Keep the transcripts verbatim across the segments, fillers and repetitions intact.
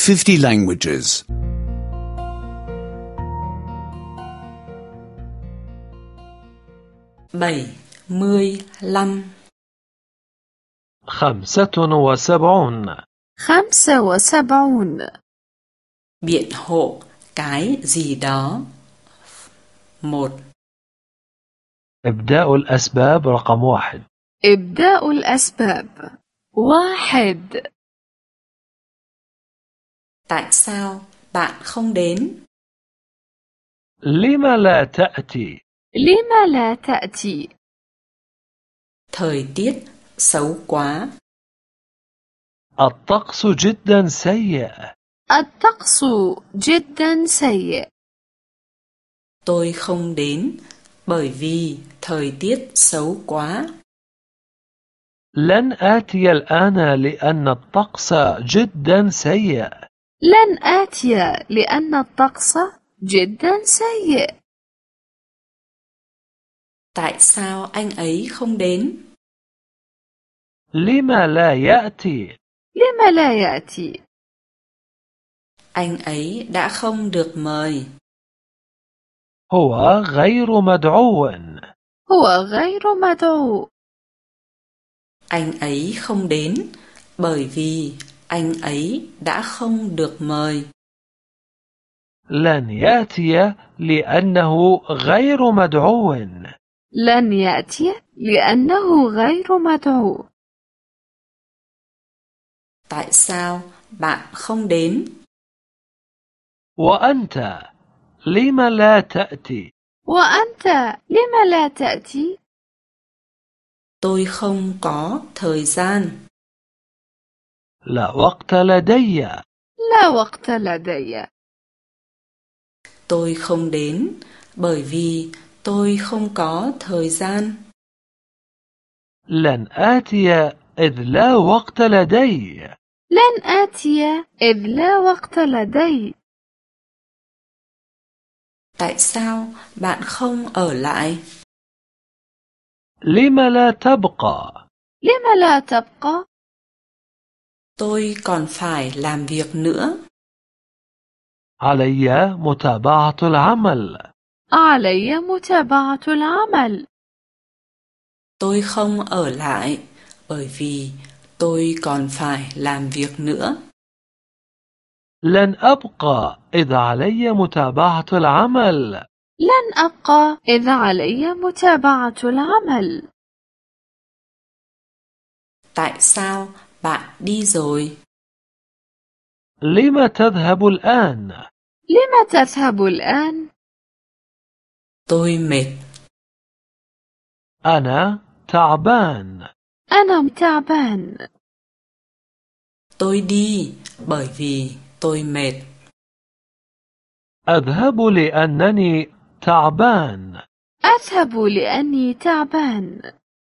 fifty languages. bảy mươi lăm. خمسة وسبعون. خمسة وسبعون. Biện hộ cái gì đó. một. إبداء الأسباب رقم واحد. إبداء الأسباب واحد. Tại sao bạn không đến? لم لا تأتي؟ لم لا تأتي؟ Thời tiết xấu quá. الطقس جدا سيء. الطقس جدا سيء. Tôi không đến bởi vì thời tiết xấu quá. لن آتي الآن لأن الطقس جدا سيء. لن آتي لأن الطقس جدا سيء. Tại sao anh ấy không đến? لم لا يأتي؟ لم لا يأتي؟ Anh ấy đã không được mời. هو غير مدعو. هو غير مدعو. Anh ấy không đến bởi vì anh ấy đã không được mời. لن يأتي لأنه غير مدعو. لن يأتي لأنه غير مدعو. Tại sao bạn không đến? وأنت لم لا تأتي؟ وأنت لم لا تأتي؟ Tôi không có thời gian. لا وقت لدي. لا وقت لدي. Tôi không đến bởi vì tôi không có thời gian. لن آتي إذ لا وقت لدي. لن آتي إذ لا وقت لدي. Tại sao bạn không ở lại? لم لا تبقى؟ لم لا تبقى؟ Tôi còn phải làm việc nữa. علي متابعة العمل. علي متابعة العمل. Tôi không ở lại bởi vì tôi còn phải làm việc nữa. لن أبقى إذ علي متابعة العمل. لن أبقى إذ علي متابعة العمل. Tại sao bạn đi rồi? لم تذهب الآن؟ لم تذهب الآن؟ Tôi mệt. أنا تعبان. أنا تعبان. Tôi đi bởi vì tôi mệt. أذهب لأنني تعبان. أذهب لأني تعبان.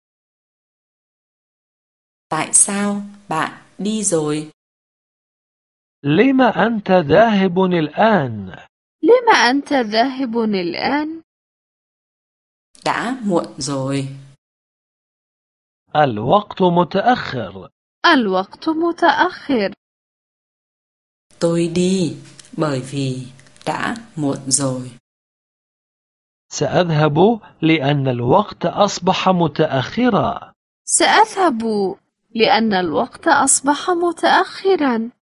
Tại sao bạn đi rồi? لم أنت ذاهب الآن؟ لم أنت ذاهب الآن؟ Đã muộn rồi. الوقت متأخر. الوقت متأخر. Tôi đi bởi vì đã muộn rồi. سأذهب لأن الوقت أصبح متأخرا. سأذهب لأن الوقت أصبح متأخرا.